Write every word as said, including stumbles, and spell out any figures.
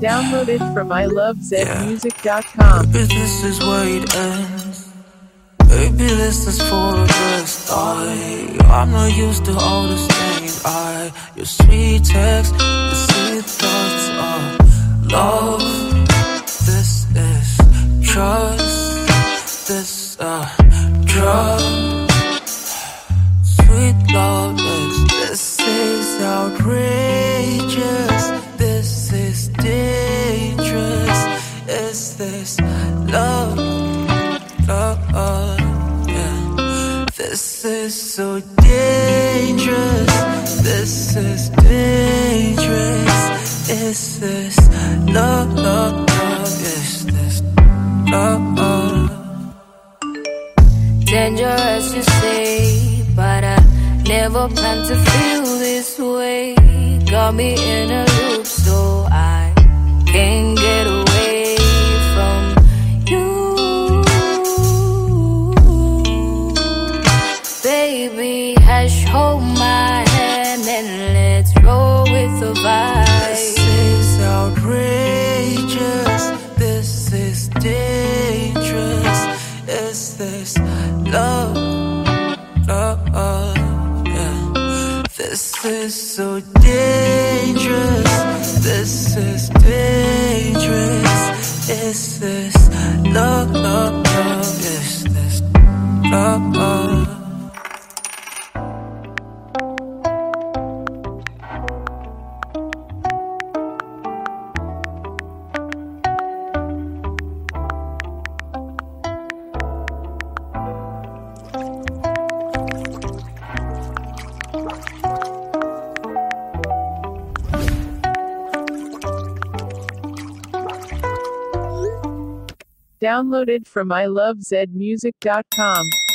Downloaded from I love zed music dot com. Maybe this is where it ends. Maybe this is for the best. I, I'm not used to all this pain. I, your sweet text, the sweet thoughts of love. This is trust. This uh drug. Sweet love, this is outrageous. This is dangerous. Is this love? Love, yeah. This is so dangerous. This is dangerous. Is this love? Love, love? Is this love? Dangerous, you say, but I never planned to feel this way. Got me in a loop, so I can't get away from you. Baby, hush, hold my hand and let's roll with the vibe. This is outrageous. This is dangerous. Is this love? Love, yeah. This is so dangerous. This is dangerous. Is this love? Love, love? Is this love? Downloaded from I love zed music dot com.